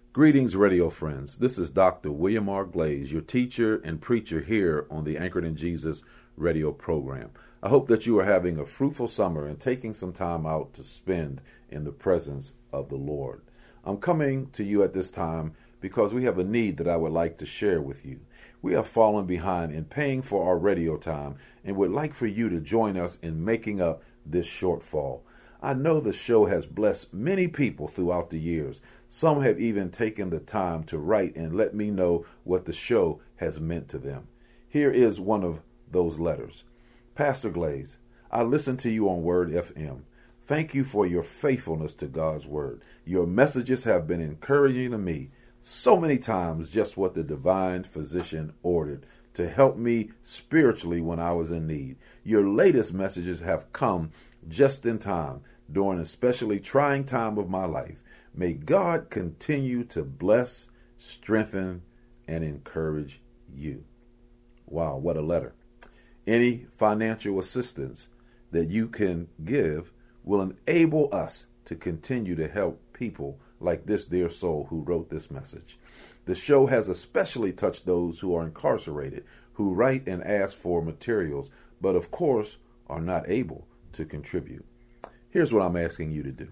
Greetings, radio friends. This is Dr. William R. Glaze, your teacher and preacher here on the Anchored in Jesus radio program. I hope that you are having a fruitful summer and taking some time out to spend in the presence of the Lord. I'm coming to you at this time because we have a need that I would like to share with you. We have fallen behind in paying for our radio time and would like for you to join us in making up this shortfall. I know the show has blessed many people throughout the years. Some have even taken the time to write and let me know what the show has meant to them. Here is one of those letters. Pastor Glaze, I listen to you on Word FM. Thank you for your faithfulness to God's Word. Your messages have been encouraging to me so many times, just what the divine physician ordered to help me spiritually when I was in need. Your latest messages have come just in time during an especially trying time of my life. May God continue to bless, strengthen, and encourage you. Wow, what a letter. Any financial assistance that you can give will enable us to continue to help people like this dear soul who wrote this message. The show has especially touched those who are incarcerated, who write and ask for materials, but of course are not able to contribute. Here's what I'm asking you to do.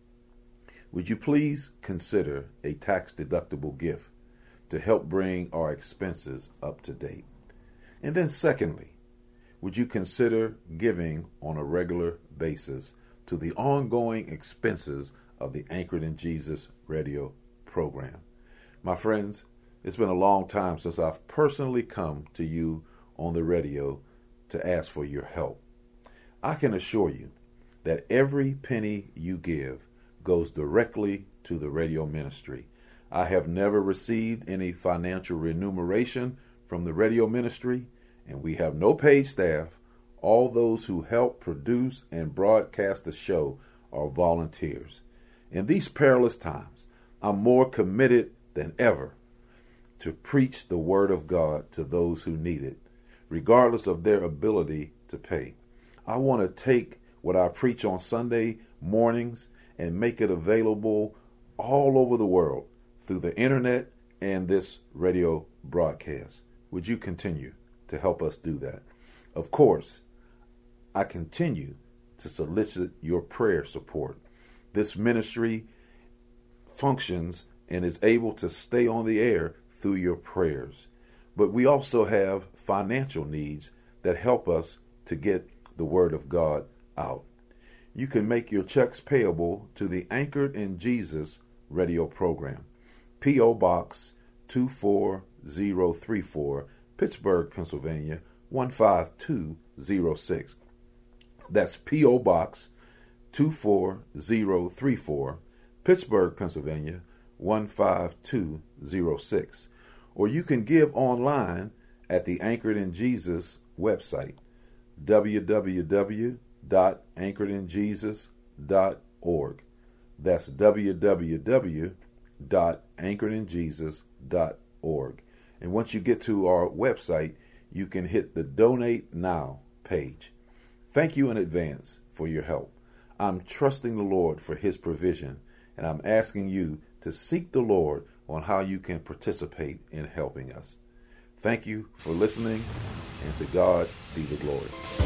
Would you please consider a tax-deductible gift to help bring our expenses up to date? And then secondly, would you consider giving on a regular basis to the ongoing expenses of the Anchored in Jesus radio program? My friends, it's been a long time since I've personally come to you on the radio to ask for your help. I can assure you that every penny you give goes directly to the radio ministry. I have never received any financial remuneration from the radio ministry, and we have no paid staff. All those who help produce and broadcast the show are volunteers. In these perilous times, I'm more committed than ever to preach the word of God to those who need it, regardless of their ability to pay. I want to take what I preach on Sunday mornings and make it available all over the world through the internet and this radio broadcast. Would you continue to help us do that? Of course, I continue to solicit your prayer support. This ministry functions and is able to stay on the air through your prayers. But we also have financial needs that help us to get the word of God out. You can make your checks payable to the Anchored in Jesus radio program. P.O. Box 24034, Pittsburgh, Pennsylvania 15206. That's P.O. Box 24034, Pittsburgh, Pennsylvania 15206. Or you can give online at the Anchored in Jesus website, www.anchoredinjesus.org. That's www.anchoredinjesus.org. And once you get to our website, you can hit the Donate Now page. Thank you in advance for your help. I'm trusting the Lord for his provision, and I'm asking you to seek the Lord on how you can participate in helping us. Thank you for listening, and to God be the glory.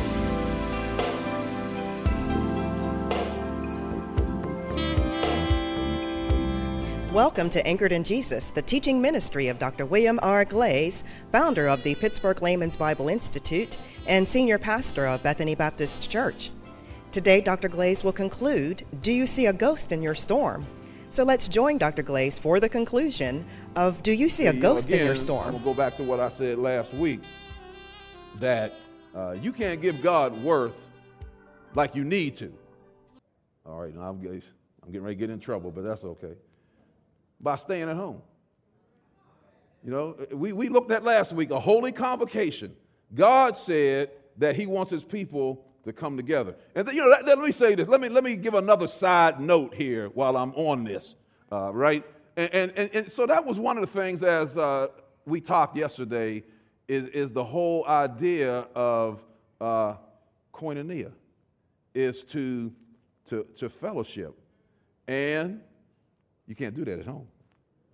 Welcome to Anchored in Jesus, the teaching ministry of Dr. William R. Glaze, founder of the Pittsburgh Layman's Bible Institute and senior pastor of Bethany Baptist Church. Today, Dr. Glaze will conclude, Do You See a Ghost in Your Storm? So let's join Dr. Glaze for the conclusion of Do You See a Ghost in Your Storm? I'm going to go back to what I said last week, that you can't give God worth like you need to. All right, now I'm getting ready to get in trouble, but that's okay. By staying at home. You know, we looked at last week, a holy convocation. God said that he wants his people to come together. And let me say this. Let me give another side note here while I'm on this, right? And so that was one of the things, as we talked yesterday, is the whole idea of koinonia, is to fellowship. And you can't do that at home.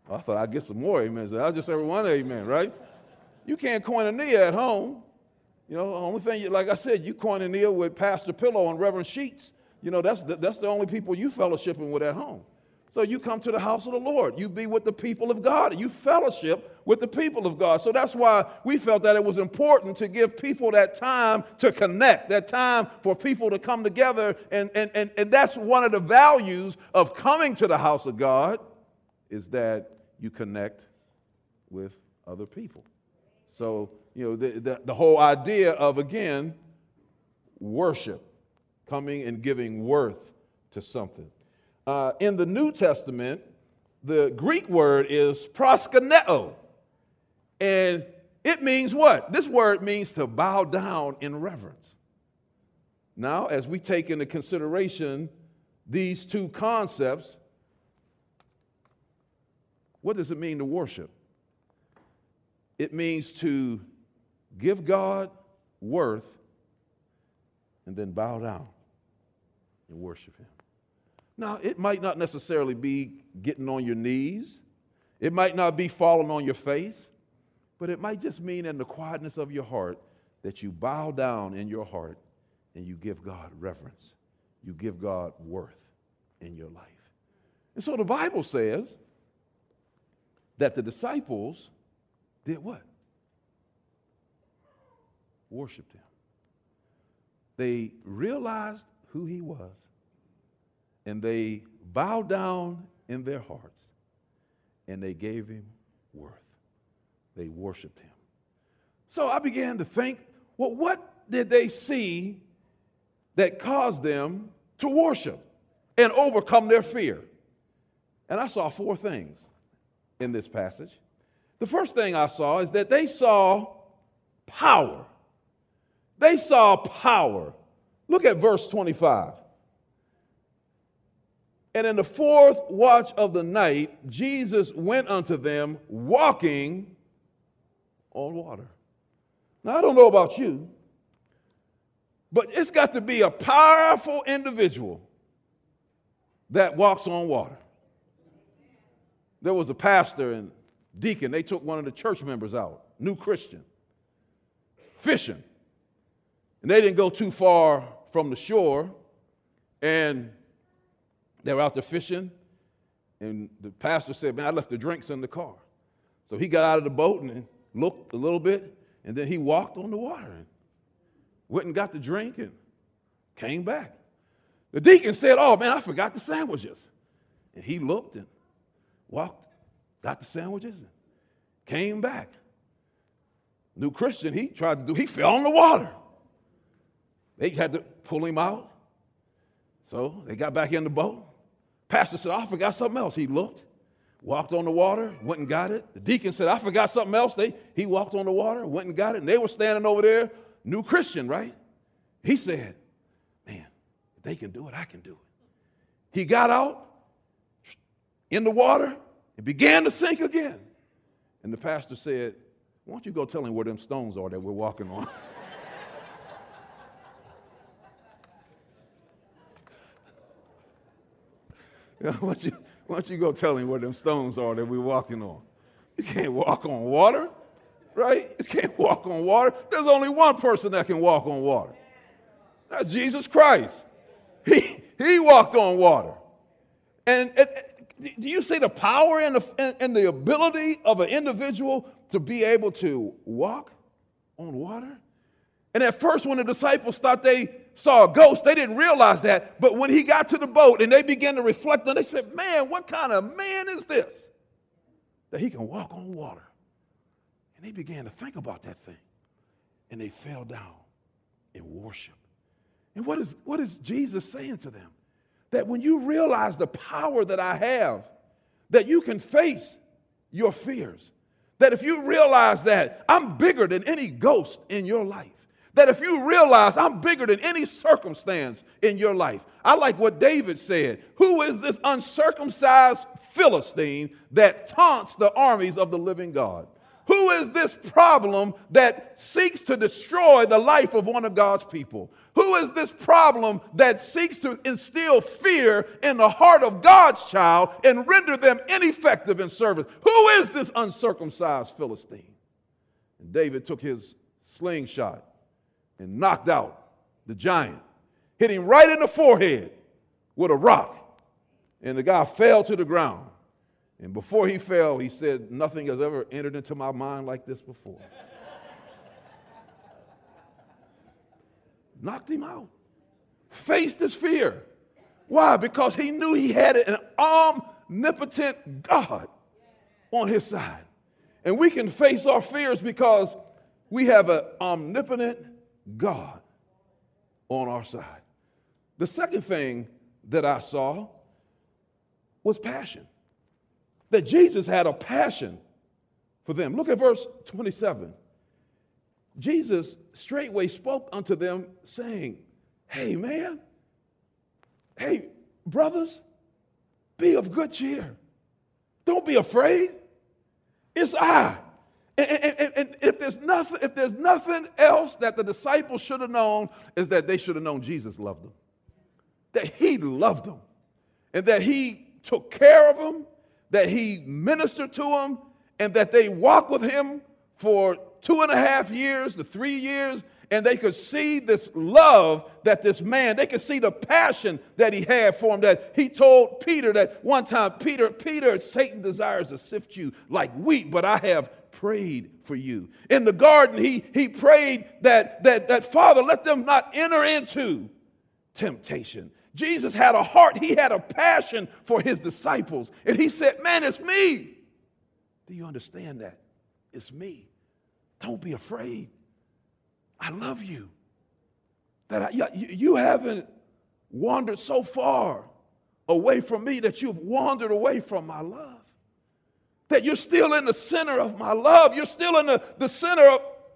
I thought I'd get some more amens. I just heard one amen, right? You can't koinonia at home. You know, the only thing, like I said, you koinonia with Pastor Pillow and Reverend Sheets. You know, that's the only people you fellowshipping with at home. So you come to the house of the Lord. You be with the people of God. And you fellowship with the people of God. So that's why we felt that it was important to give people that time to connect, that time for people to come together. And that's one of the values of coming to the house of God, is that you connect with other people. So, you know, the whole idea of, again, worship, coming and giving worth to something. In the New Testament, the Greek word is proskuneo. And it means what? This word means to bow down in reverence. Now, as we take into consideration these two concepts, what does it mean to worship? It means to give God worth and then bow down and worship him. Now, it might not necessarily be getting on your knees. It might not be falling on your face. But it might just mean in the quietness of your heart that you bow down in your heart and you give God reverence. You give God worth in your life. And so the Bible says that the disciples did what? Worshiped him. They realized who he was, and they bowed down in their hearts, and they gave him worth. They worshiped him. So I began to think, well, what did they see that caused them to worship and overcome their fear? And I saw four things in this passage. The first thing I saw is that they saw power. They saw power. Look at verse 25. And in the fourth watch of the night, Jesus went unto them walking on water. Now, I don't know about you, but it's got to be a powerful individual that walks on water. There was a pastor and deacon. They took one of the church members out, new Christian, fishing. And they didn't go too far from the shore, and they were out there fishing, and the pastor said, man, I left the drinks in the car. So he got out of the boat and looked a little bit, and then he walked on the water and went and got the drink and came back. The deacon said, oh, man, I forgot the sandwiches. And he looked and walked, got the sandwiches, and came back. New Christian, he fell in the water. They had to pull him out. So they got back in the boat. Pastor said, I forgot something else. He looked, walked on the water, went and got it. The deacon said, I forgot something else. He walked on the water, went and got it. And they were standing over there, new Christian, right? He said, man, if they can do it, I can do it. He got out in the water and began to sink again. And the pastor said, why don't you go tell him where them stones are that we're walking on? Why don't you go tell him where them stones are that we're walking on? You can't walk on water, right? You can't walk on water. There's only one person that can walk on water. That's Jesus Christ. He walked on water. And do you see the power and the ability of an individual to be able to walk on water? And at first, when the disciples thought they saw a ghost, they didn't realize that. But when he got to the boat and they began to reflect on it, they said, man, what kind of man is this that he can walk on water? And they began to think about that thing. And they fell down in worship. And what is Jesus saying to them? That when you realize the power that I have, that you can face your fears. That if you realize that I'm bigger than any ghost in your life. That if you realize I'm bigger than any circumstance in your life. I like what David said. Who is this uncircumcised Philistine that taunts the armies of the living God? Who is this problem that seeks to destroy the life of one of God's people? Who is this problem that seeks to instill fear in the heart of God's child and render them ineffective in service? Who is this uncircumcised Philistine? And David took his slingshot and knocked out the giant, hit him right in the forehead with a rock. And the guy fell to the ground. And before he fell, he said, nothing has ever entered into my mind like this before. Knocked him out. Faced his fear. Why? Because he knew he had an omnipotent God on his side. And we can face our fears because we have an omnipotent God on our side. The second thing that I saw was passion. That Jesus had a passion for them. Look at verse 27. Jesus straightway spoke unto them, saying, hey, man, hey, brothers, be of good cheer. Don't be afraid. It's I. And if there's nothing else that the disciples should have known, is that they should have known Jesus loved them. That he loved them. And that he took care of them, that he ministered to them, and that they walked with him for 2.5 years to 3 years, and they could see this love that this man, they could see the passion that he had for him, that he told Peter that one time, Peter, Satan desires to sift you like wheat, but I have prayed for you. In the garden, he prayed that Father, let them not enter into temptation. Jesus had a heart, he had a passion for his disciples. And he said, man, it's me. Do you understand that? It's me. Don't be afraid. I love you. That you haven't wandered so far away from me that you've wandered away from my love. That you're still in the center of my love. You're still in the center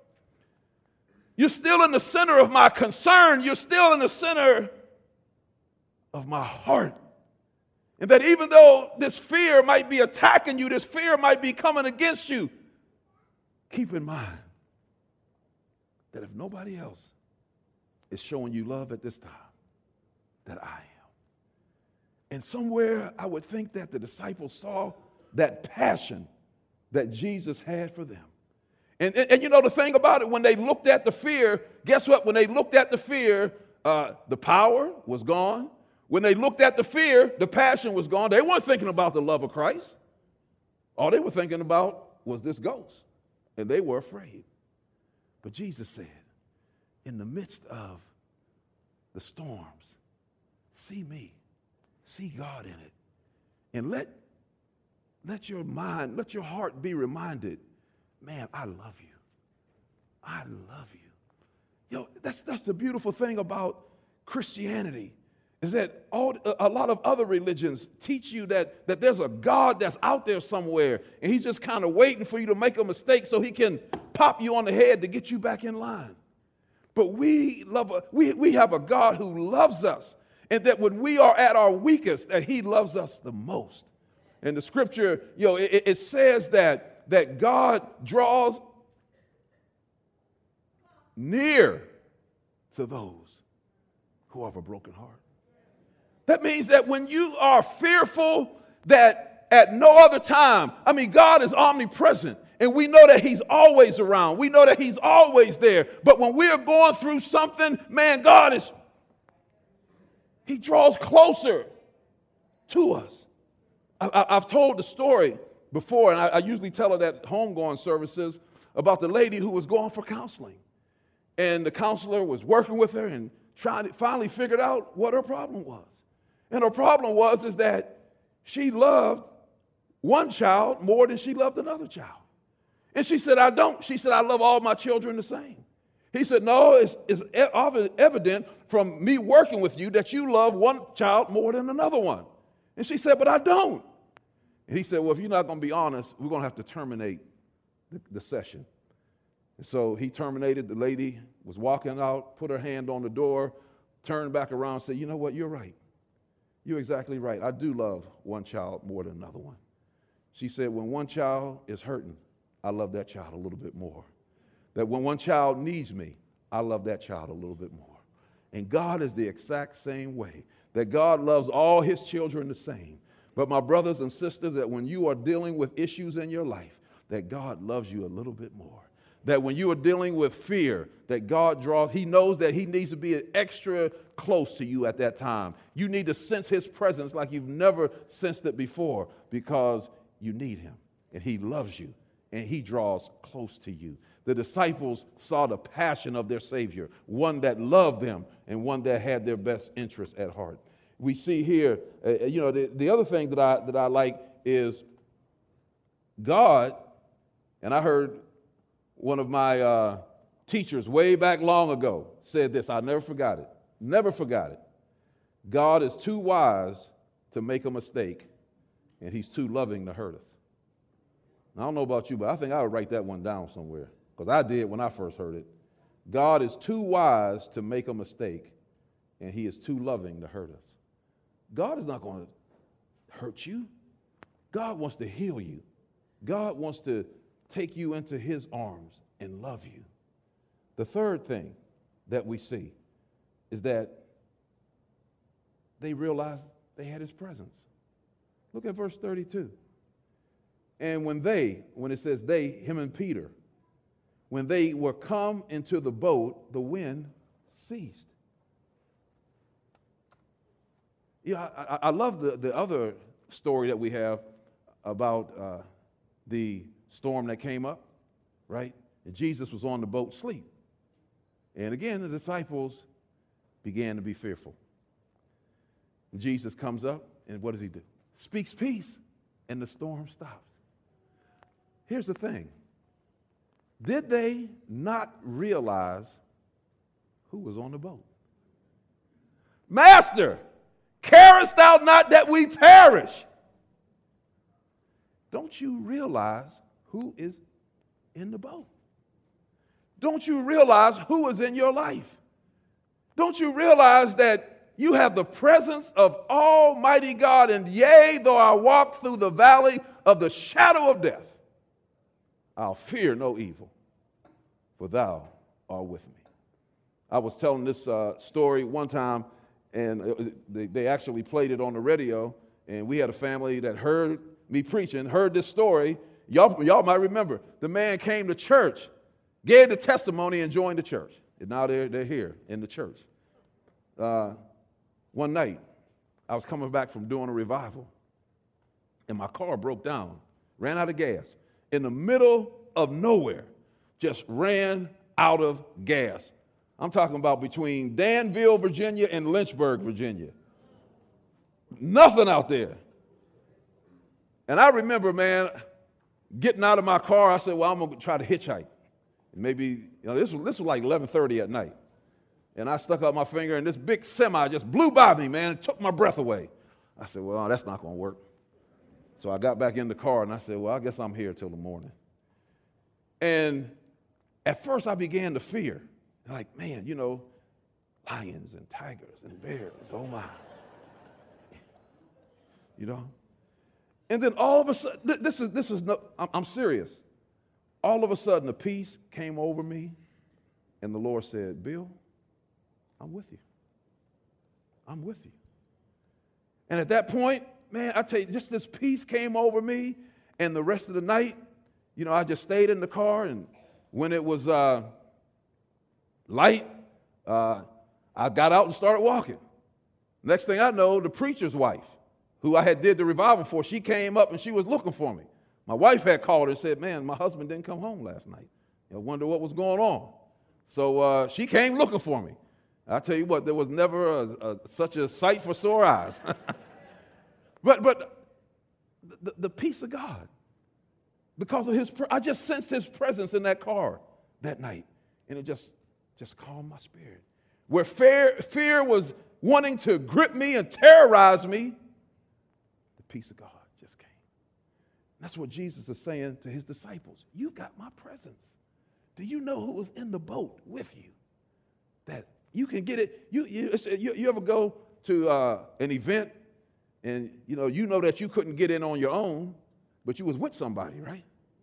of my concern. You're still in the center of my heart. And that even though this fear might be attacking you, this fear might be coming against you, keep in mind that if nobody else is showing you love at this time, that I am. And somewhere I would think that the disciples saw that passion that Jesus had for them. And you know the thing about it, when they looked at the fear, guess what? When they looked at the fear, the power was gone. When they looked at the fear, the passion was gone. They weren't thinking about the love of Christ. All they were thinking about was this ghost. And they were afraid. But Jesus said, in the midst of the storms, see me, see God in it. And let your mind, let your heart be reminded, man, I love you. I love you. Yo, that's the beautiful thing about Christianity. Is that a lot of other religions teach you that there's a God that's out there somewhere, and he's just kind of waiting for you to make a mistake so he can pop you on the head to get you back in line. But we have a God who loves us, and that when we are at our weakest, that he loves us the most. And the scripture, it says that God draws near to those who have a broken heart. That means that when you are fearful, that at no other time, God is omnipresent, and we know that he's always around. We know that he's always there. But when we are going through something, man, he draws closer to us. I've told the story before, and I usually tell it at homegoing services, about the lady who was going for counseling. And the counselor was working with her and finally figured out what her problem was. And her problem was that she loved one child more than she loved another child. And she said, I don't. She said, I love all my children the same. He said, no, it's evident from me working with you that you love one child more than another one. And she said, but I don't. And he said, well, if you're not going to be honest, we're going to have to terminate the session. And so he terminated. The lady was walking out, put her hand on the door, turned back around and said, you know what, you're right. You're exactly right. I do love one child more than another one. She said, when one child is hurting, I love that child a little bit more. That when one child needs me, I love that child a little bit more. And God is the exact same way, that God loves all his children the same. But my brothers and sisters, that when you are dealing with issues in your life, that God loves you a little bit more. That when you are dealing with fear, that God draws, he knows that he needs to be extra close to you at that time. You need to sense his presence like you've never sensed it before, because you need him and he loves you and he draws close to you. The disciples saw the passion of their Savior, one that loved them and one that had their best interests at heart. We see here, the other thing that I like is God, and I heard one of my teachers way back long ago said this. I never forgot it. Never forgot it. God is too wise to make a mistake, and he's too loving to hurt us. I don't know about you, but I think I would write that one down somewhere, because I did when I first heard it. God is too wise to make a mistake, and he is too loving to hurt us. God is not going to hurt you. God wants to heal you. God wants to take you into his arms and love you. The third thing that we see is that they realized they had his presence. Look at verse 32. And when it says they, him and Peter, when they were come into the boat, the wind ceased. Yeah, I love the other story that we have about the storm that came up, right? And Jesus was on the boat asleep. And again, the disciples began to be fearful. And Jesus comes up, and what does he do? Speaks peace, and the storm stops. Here's the thing. Did they not realize who was on the boat? Master, carest thou not that we perish? Don't you realize who is in the boat? Don't you realize who is in your life? Don't you realize that you have the presence of Almighty God? And yea, though I walk through the valley of the shadow of death, I'll fear no evil, for thou art with me. I was telling this story one time, and they actually played it on the radio, and we had a family that heard me preaching, heard this story. Y'all might remember. The man came to church, gave the testimony, and joined the church. And now they're here in the church. One night, I was coming back from doing a revival, and my car broke down, ran out of gas. In the middle of nowhere, just ran out of gas. I'm talking about between Danville, Virginia, and Lynchburg, Virginia. Nothing out there. And I remember, man, getting out of my car, I said, well, I'm going to try to hitchhike. And maybe, this was like 11:30 at night. And I stuck out my finger, and this big semi just blew by me, man, and took my breath away. I said, well, that's not going to work. So I got back in the car, and I said, well, I guess I'm here till the morning. And at first I began to fear. Like, man, lions and tigers and bears, oh my. And then all of a sudden, I'm serious. All of a sudden, a peace came over me, and the Lord said, Bill, I'm with you. I'm with you. And at that point, man, I tell you, just this peace came over me, and the rest of the night, I just stayed in the car, and when it was light, I got out and started walking. Next thing I know, the preacher's wife, who I had did the revival for, she came up and she was looking for me. My wife had called her and said, man, my husband didn't come home last night. I wonder what was going on. So she came looking for me. I tell you what, there was never such a sight for sore eyes. But the peace of God, because of I just sensed his presence in that car that night, and it just calmed my spirit. Where fear was wanting to grip me and terrorize me, the peace of God just came. And that's what Jesus is saying to his disciples. You've got my presence. Do you know who was in the boat with you? That you can get it. You ever go to an event and you know that you couldn't get in on your own, but you was with somebody, right?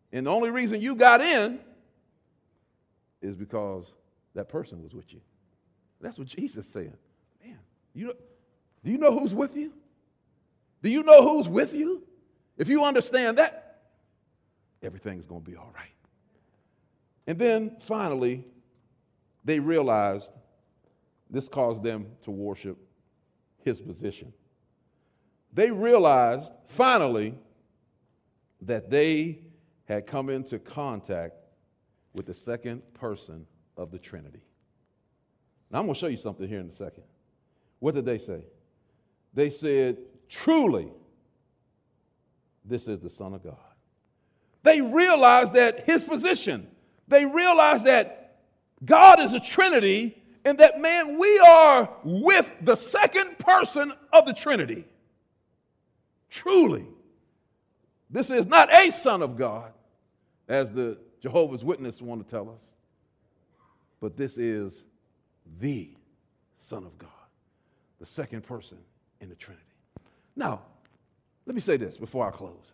And the only reason you got in is because that person was with you. That's what Jesus said. Man, do you know who's with you? Do you know who's with you? If you understand that, everything's going to be all right. And then finally, they realized this caused them to worship his position. They realized finally that they had come into contact with the second person of the Trinity. Now I'm going to show you something here in a second. What did they say? They said, truly, this is the Son of God. They realized that his position, they realized that God is a Trinity, and that, man, we are with the second person of the Trinity. Truly, this is not a Son of God, as the Jehovah's Witnesses want to tell us, but this is the Son of God, the second person in the Trinity. Now, let me say this before I close.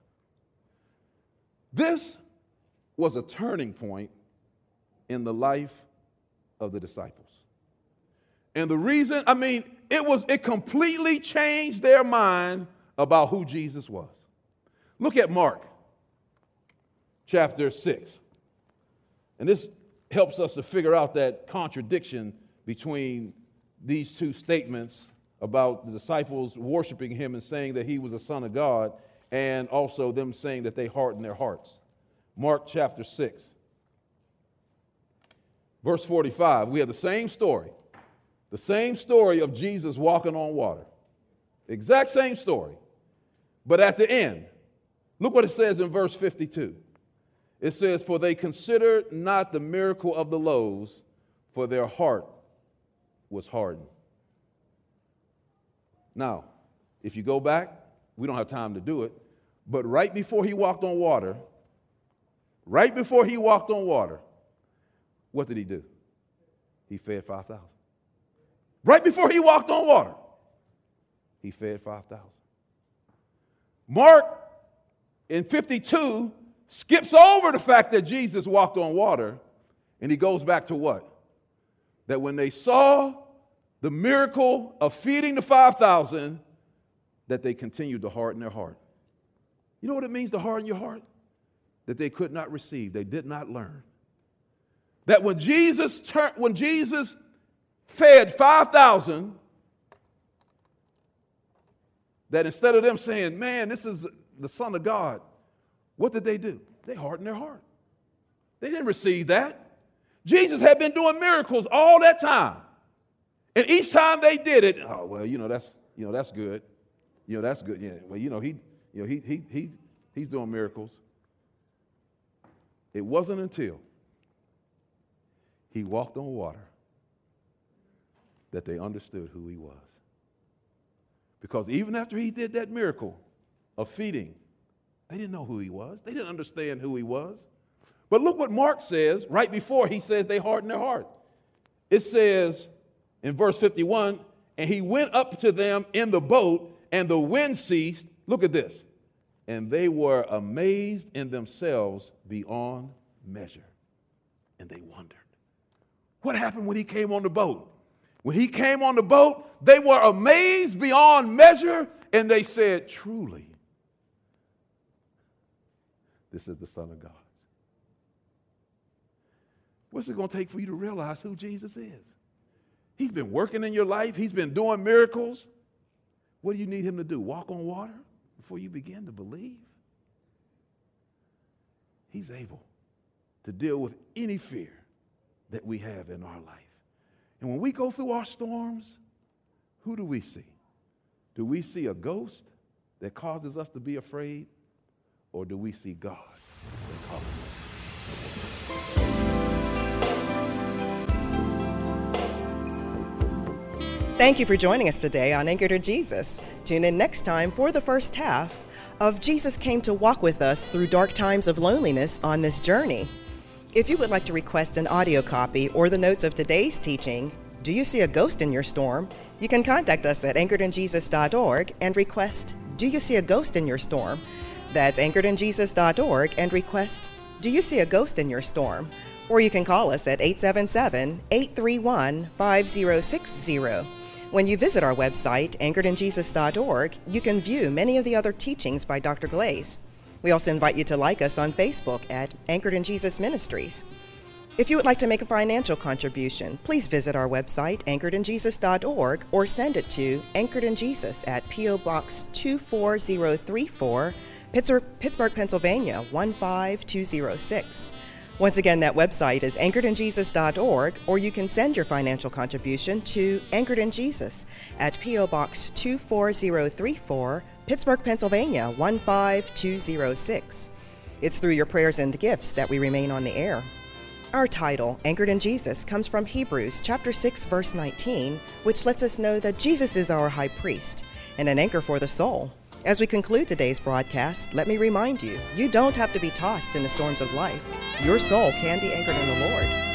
This was a turning point in the life of the disciples. And the reason, it completely changed their mind about who Jesus was. Look at Mark chapter 6. And this helps us to figure out that contradiction between these two statements about the disciples worshiping him and saying that he was a son of God, and also them saying that they hardened their hearts. Mark chapter 6, verse 45. We have the same story of Jesus walking on water. Exact same story. But at the end, look what it says in verse 52. It says, for they considered not the miracle of the loaves, for their heart was hardened. Now, if you go back, we don't have time to do it, but right before he walked on water, what did he do? He fed 5,000. Right before he walked on water, he fed 5,000. Mark in 52 skips over the fact that Jesus walked on water, and he goes back to what? That when they saw the miracle of feeding the 5,000, that they continued to harden their heart. You know what it means to harden your heart? That they could not receive, they did not learn. That when Jesus fed 5,000, that instead of them saying, man, this is the Son of God, what did they do? They hardened their heart. They didn't receive that. Jesus had been doing miracles all that time. And each time they did it, oh, well, that's good. That's good. Yeah, well, he's doing miracles. It wasn't until he walked on water that they understood who he was. Because even after he did that miracle of feeding, they didn't know who he was. They didn't understand who he was. But look what Mark says right before he says they hardened their heart. It says in verse 51, and he went up to them in the boat, and the wind ceased. Look at this. And they were amazed in themselves beyond measure. And they wondered. What happened when he came on the boat? When he came on the boat, they were amazed beyond measure, and they said, truly, this is the Son of God. What's it going to take for you to realize who Jesus is? He's been working in your life. He's been doing miracles. What do you need him to do? Walk on water before you begin to believe? He's able to deal with any fear that we have in our life. And when we go through our storms, who do we see? Do we see a ghost that causes us to be afraid? Or do we see God that causes us? Thank you for joining us today on Anchored to Jesus. Tune in next time for the first half of Jesus Came to Walk with Us Through Dark Times of Loneliness on This Journey. If you would like to request an audio copy or the notes of today's teaching, Do You See a Ghost in Your Storm?, you can contact us at anchoredinjesus.org and request Do You See a Ghost in Your Storm? That's anchoredinjesus.org and request Do you see a ghost in your storm? Or you can call us at 877-831-5060. When you visit our website, anchoredinjesus.org, you can view many of the other teachings by Dr. Glaze. We also invite you to like us on Facebook at Anchored in Jesus Ministries. If you would like to make a financial contribution, please visit our website, anchoredinjesus.org, or send it to Anchored in Jesus at P.O. Box 24034, Pittsburgh, Pennsylvania 15206. Once again, that website is anchoredinjesus.org, or you can send your financial contribution to Anchored in Jesus at P.O. Box 24034, Pittsburgh, Pennsylvania 15206. It's through your prayers and gifts that we remain on the air. Our title, Anchored in Jesus, comes from Hebrews chapter 6, verse 19, which lets us know that Jesus is our high priest and an anchor for the soul. As we conclude today's broadcast, let me remind you, you don't have to be tossed in the storms of life. Your soul can be anchored in the Lord.